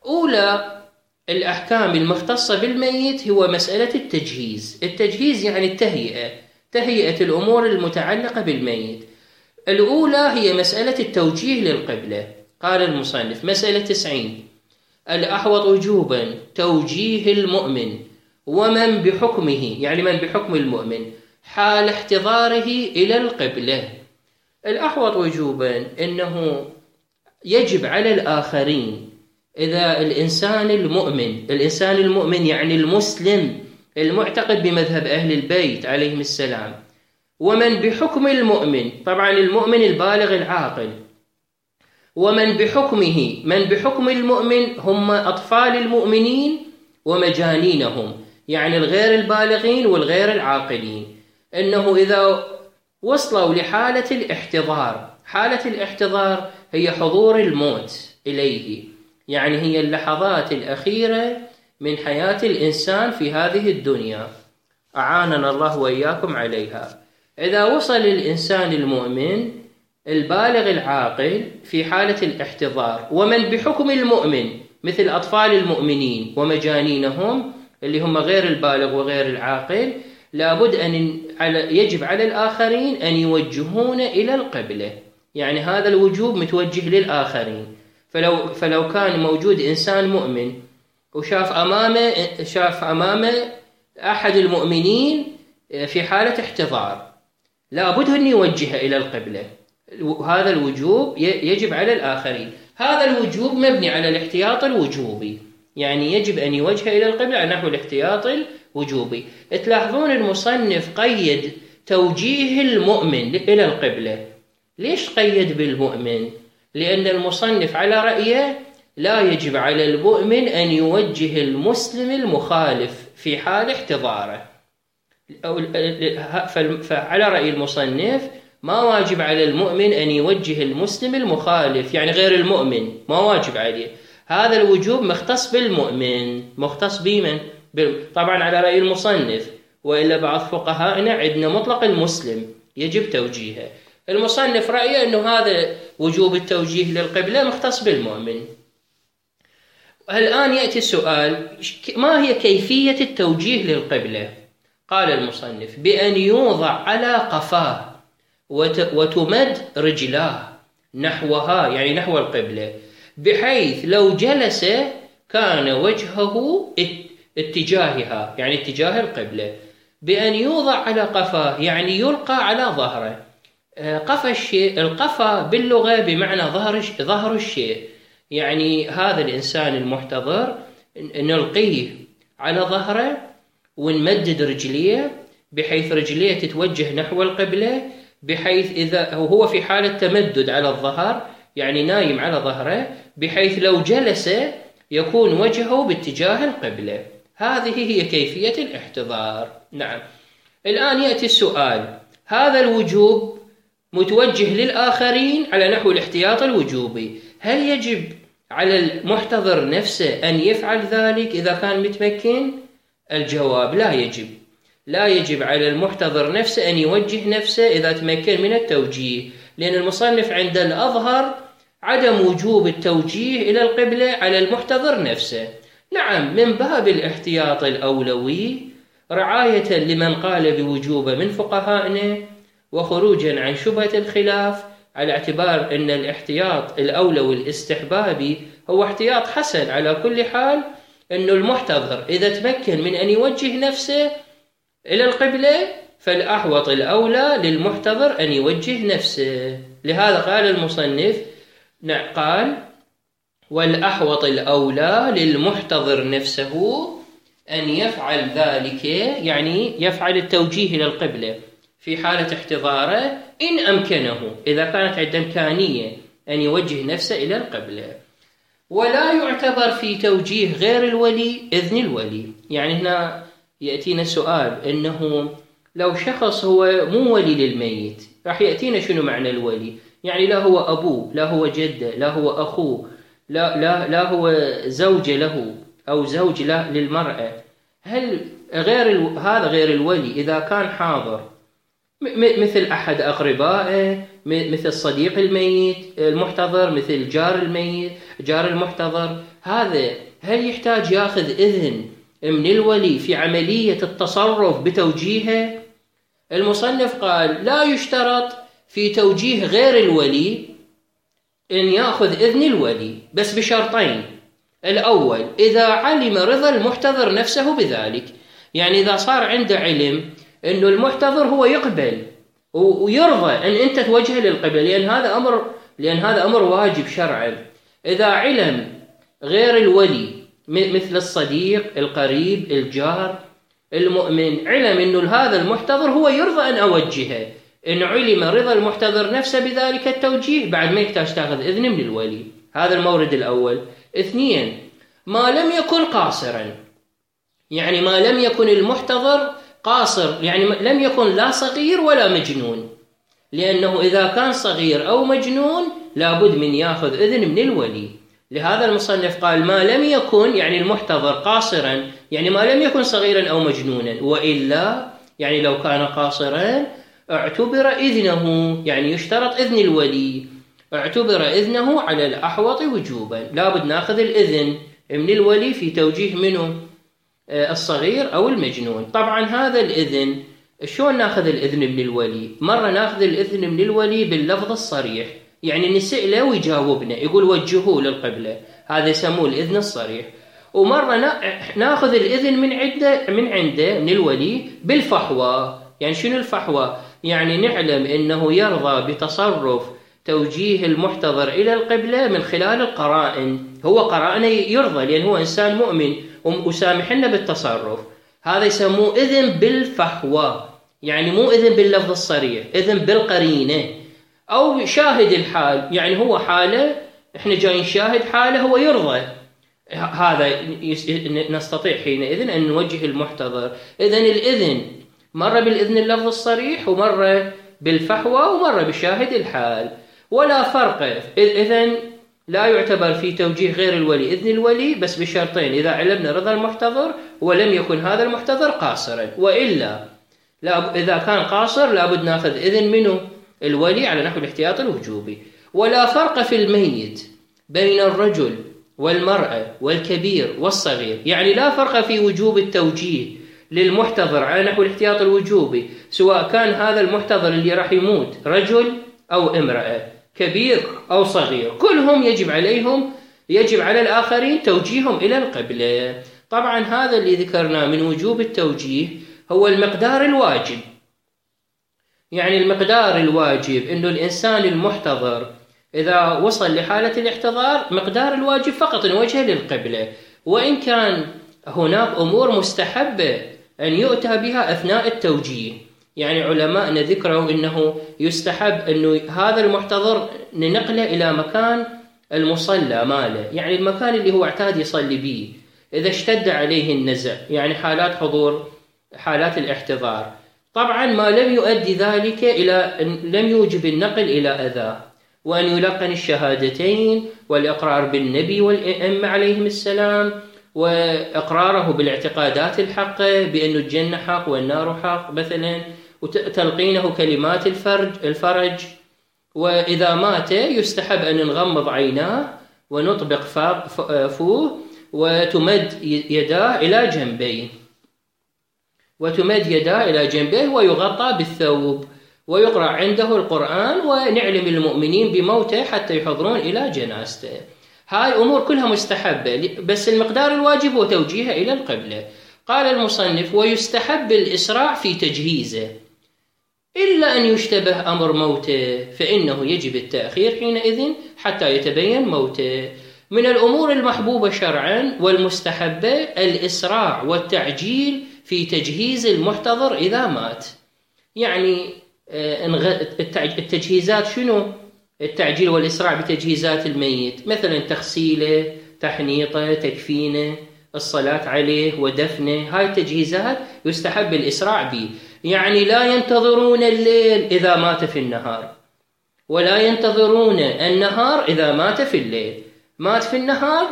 أولى الأحكام المختصة بالميت هو مسألة التجهيز. التجهيز يعني التهيئة، تهيئة الأمور المتعلقة بالميت. الأولى هي مسألة التوجيه للقبلة. قال المصنف مسألة تسعين: الأحوط وجوبا توجيه المؤمن ومن بحكمه، يعني من بحكم المؤمن، حال احتضاره إلى القبلة. الأحوط وجوبا أنه يجب على الآخرين، إذا الإنسان المؤمن، الإنسان المؤمن يعني المسلم المعتقد بمذهب أهل البيت عليهم السلام، ومن بحكم المؤمن، طبعا المؤمن البالغ العاقل، ومن بحكمه، من بحكم المؤمن هم أطفال المؤمنين ومجانينهم، يعني الغير البالغين والغير العاقلين، أنه إذا وصلوا لحالة الاحتضار، حالة الاحتضار هي حضور الموت إليه، يعني هي اللحظات الأخيرة من حياة الإنسان في هذه الدنيا، أعاننا الله وإياكم عليها. إذا وصل الإنسان المؤمن البالغ العاقل في حالة الاحتضار، ومن بحكم المؤمن مثل أطفال المؤمنين ومجانينهم اللي هم غير البالغ وغير العاقل، لابد أن يجب على الآخرين أن يوجهون إلى القبلة، يعني هذا الوجوب متوجه للآخرين. فلو, فلو كان موجود إنسان مؤمن وشاف أمامه شاف أمامه أحد المؤمنين في حالة احتضار، لابد أن يوجه إلى القبلة. هذا الوجوب يجب على الآخرين. هذا الوجوب مبني على الاحتياط الوجوبي، يعني يجب أن يوجه إلى القبلة على نحو الاحتياط الوجوبي. تلاحظون المصنف قيد توجيه المؤمن إلى القبلة. ليش قيد بالمؤمن؟ لأن المصنف على رأيه لا يجب على المؤمن أن يوجه المسلم المخالف في حال احتضاره. فعلى رأي المصنف ما واجب على المؤمن أن يوجه المسلم المخالف، يعني غير المؤمن ما واجب عليه. هذا الوجوب مختص بالمؤمن، مختص بمن؟ طبعا على رأي المصنف، وإلا بعض فقهائنا عندنا مطلق المسلم يجب توجيهه. المصنف رأيه أنه هذا وجوب التوجيه للقبلة مختص بالمؤمن. الآن يأتي السؤال: ما هي كيفية التوجيه للقبلة؟ قال المصنف: بأن يوضع على قفاه وتمد رجلاه نحوها، يعني نحو القبلة، بحيث لو جلس كان وجهه اتجاهها، يعني اتجاه القبلة. بأن يوضع على قفاه يعني يلقى على ظهره. قفا الشيء، القفا باللغة بمعنى ظهر ظهر الشيء، يعني هذا الإنسان المحتضر نلقيه على ظهره ونمدد رجليه بحيث رجليه تتوجه نحو القبلة، بحيث إذا هو في حالة تمدد على الظهر يعني نايم على ظهره، بحيث لو جلس يكون وجهه باتجاه القبلة. هذه هي كيفية الاحتضار. نعم. الآن يأتي السؤال: هذا الوجوب متوجه للآخرين على نحو الاحتياط الوجوبي، هل يجب على المحتضر نفسه أن يفعل ذلك إذا كان متمكن؟ الجواب: لا يجب. لا يجب على المحتضر نفسه أن يوجه نفسه إذا تمكن من التوجيه، لأن المصنف عند الأظهر عدم وجوب التوجيه إلى القبلة على المحتضر نفسه. نعم، من باب الاحتياط الأولوي رعاية لمن قال بوجوبه من فقهائنا، وخروجا عن شبهة الخلاف، على اعتبار أن الاحتياط الأولوي الاستحبابي هو احتياط حسن على كل حال، أن المحتضر إذا تمكن من أن يوجه نفسه إلى القبلة فالأحوط الأولى للمحتضر أن يوجه نفسه. لهذا قال المصنف، قال: والأحوط الأولى للمحتضر نفسه أن يفعل ذلك، يعني يفعل التوجيه إلى القبلة في حالة احتضاره إن أمكنه، إذا كانت عنده إمكانية أن يوجه نفسه إلى القبلة. ولا يعتبر في توجيه غير الولي إذن الولي. يعني هنا يأتينا سؤال، إنه لو شخص هو مو ولي للميت، راح يأتينا شنو معنى الولي؟ يعني لا هو أبوه، لا هو جده، لا هو أخوه، لا, لا, لا هو زوجة له أو زوج له للمرأة. هل غير ال... هذا غير الولي إذا كان حاضر م... مثل أحد أقربائه، م... مثل صديق الميت المحتضر، مثل جار الميت جار المحتضر، هذا هل يحتاج يأخذ إذن من الولي في عملية التصرف بتوجيهه؟ المصنف قال: لا يشترط في توجيه غير الولي أن يأخذ إذن الولي، بس بشرطين. الأول: إذا علم رضا المحتضر نفسه بذلك، يعني إذا صار عنده علم أنه المحتضر هو يقبل ويرضى أن أنت توجه للقبلة، لأن هذا أمر لأن هذا أمر واجب شرعا. إذا علم غير الولي مثل الصديق، القريب، الجار، المؤمن، علم أنه هذا المحتضر هو يرضى أن أوجهه، إن علم رضا المحتضر نفسه بذلك التوجيه، بعد ما يحتاج تأخذ إذن من الولي. هذا المورد الأول. اثنين: ما لم يكن قاصرا، يعني ما لم يكن المحتضر قاصر، يعني لم يكن لا صغير ولا مجنون، لأنه إذا كان صغير أو مجنون لابد من يأخذ إذن من الولي. لهذا المصنف قال: ما لم يكن، يعني المحتضر قاصرا، يعني ما لم يكن صغيرا أو مجنونا، وإلا يعني لو كان قاصرا اعتبر إذنه، يعني يشترط إذن الولي، اعتبر إذنه على الأحوط وجوبا، لابد ناخذ الإذن من الولي في توجيه منه الصغير أو المجنون. طبعا هذا الإذن شلون ناخذ الإذن من الولي؟ مرة ناخذ الإذن من الولي باللفظ الصريح، يعني نسأله ويجاوبنا يقول وجهوه للقبلة، هذا يسموه الإذن الصريح. ومرة ناخذ الإذن من عنده من عنده من الولي بالفحوى. يعني شنو الفحوى؟ يعني نعلم أنه يرضى بتصرف توجيه المحتضر إلى القبلة من خلال القرائن، هو قرائنه يرضى لأن هو إنسان مؤمن وسامحنا بالتصرف، هذا يسموه إذن بالفحوى، يعني مو إذن باللفظ الصريح، إذن بالقرينة. أو شاهد الحال، يعني هو حاله، إحنا جايين شاهد حاله هو يرضى، هذا نستطيع حينئذ أن نوجه المحتضر. إذن الإذن مرة بالإذن اللفظ الصريح، ومرة بالفحوى، ومرة بشاهد الحال، ولا فرق. إذن لا يعتبر في توجيه غير الولي إذن الولي، بس بشرطين: إذا علمنا رضا المحتضر ولم يكن هذا المحتضر قاصرا، وإلا لا، إذا كان قاصر لابد ناخذ إذن منه الولي على نحو الاحتياط الوجوبي. ولا فرق في الميت بين الرجل والمرأة والكبير والصغير، يعني لا فرق في وجوب التوجيه للمحتضر على نحو الاحتياط الوجوبي، سواء كان هذا المحتضر اللي راح يموت رجل أو امرأة، كبير أو صغير، كلهم يجب عليهم يجب على الآخرين توجيههم إلى القبلة. طبعا هذا اللي ذكرناه من وجوب التوجيه هو المقدار الواجب، يعني المقدار الواجب إنه الإنسان المحتضر إذا وصل لحالة الاحتضار مقدار الواجب فقط نوجهه للقبلة، وإن كان هناك أمور مستحبة أن يؤتى بها أثناء التوجيه. يعني علماءنا ذكروا إنه يستحب إنه هذا المحتضر ننقله إلى مكان المصلى ماله، يعني المكان اللي هو اعتاد يصلي به إذا اشتد عليه النزع، يعني حالات حضور حالات الاحتضار. طبعا ما لم يؤدي ذلك إلى لم يوجب النقل إلى أذاه، وأن يلقن الشهادتين والإقرار بالنبي والأئمة عليهم السلام، وإقراره بالاعتقادات الحقة بأن الجنة حق والنار حق مثلا، وتلقينه كلمات الفرج الفرج وإذا مات يستحب أن نغمض عيناه ونطبق فوه وتمد يداه إلى جنبيه وتمد يداه إلى جنبيه ويغطى بالثوب ويقرأ عنده القرآن، ونعلم المؤمنين بموته حتى يحضرون إلى جنازته. هاي أمور كلها مستحبة، بس المقدار الواجب هو توجيهها إلى القبلة. قال المصنف: ويستحب الإسراع في تجهيزه إلا أن يشتبه أمر موته فإنه يجب التأخير حينئذ حتى يتبين موته. من الأمور المحبوبة شرعا والمستحبة الإسراع والتعجيل في تجهيز المحتضر إذا مات. يعني التجهيزات شنو؟ التعجيل والإسراع بتجهيزات الميت، مثلا تغسيله، تحنيطه، تكفينه، الصلاة عليه ودفنه، هاي التجهيزات يستحب الإسراع به. يعني لا ينتظرون الليل إذا مات في النهار، ولا ينتظرون النهار إذا مات في الليل. مات في النهار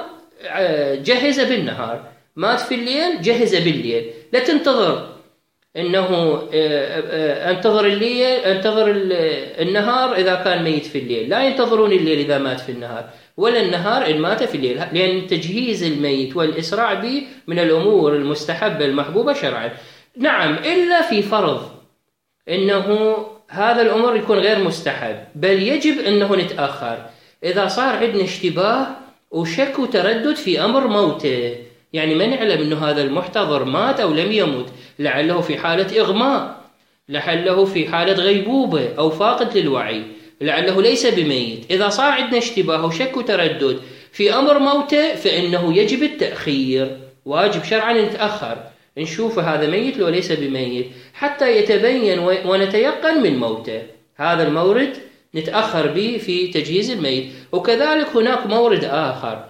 جهز بالنهار، مات في الليل جهز بالليل. لا تنتظر إنه انتظر الليل انتظر النهار إذا كان ميت في الليل، لا ينتظرون الليل إذا مات في النهار ولا النهار إن مات في الليل، لأن تجهيز الميت والإسراع به من الأمور المستحبة المحبوبة شرعا. نعم، إلا في فرض إنه هذا الأمر يكون غير مستحب، بل يجب أنه نتأخر إذا صار عندنا اشتباه وشك وتردد في أمر موته. يعني ما نعلم أنه هذا المحتضر مات أو لم يمت، لعله في حالة إغماء، لعله في حالة غيبوبة أو فاقد للوعي، لعله ليس بميت. إذا صار عندنا اشتباه وشك وتردد في أمر موته فإنه يجب التأخير، واجب شرعا نتأخر نشوف هذا ميت لو ليس بميت حتى يتبين ونتيقن من موته. هذا المورد نتأخر به في تجهيز الميت. وكذلك هناك مورد آخر،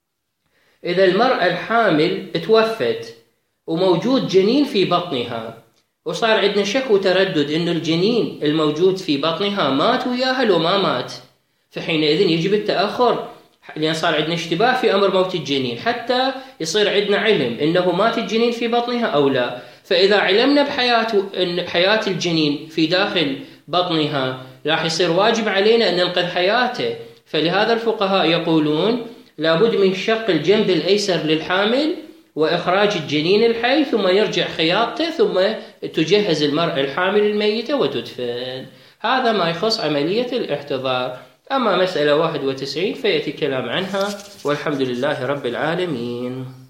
إذا المرأة الحامل توفت وموجود جنين في بطنها وصار عندنا شك وتردد إنه الجنين الموجود في بطنها مات وياها لو ما مات، فحينئذ يجب التأخر، لأن صار عندنا اشتباه في أمر موت الجنين حتى يصير عندنا علم إنه مات الجنين في بطنها أو لا. فإذا علمنا بحياة إن حياة الجنين في داخل بطنها راح يصير واجب علينا أن ننقذ حياته. فلهذا الفقهاء يقولون لابد من شق الجنب الأيسر للحامل وإخراج الجنين الحي، ثم يرجع خياطته، ثم تجهز المرأة الحامل الميتة وتدفن. هذا ما يخص عملية الاحتضار. أما مسألة واحد وتسعين فيأتي كلام عنها، والحمد لله رب العالمين.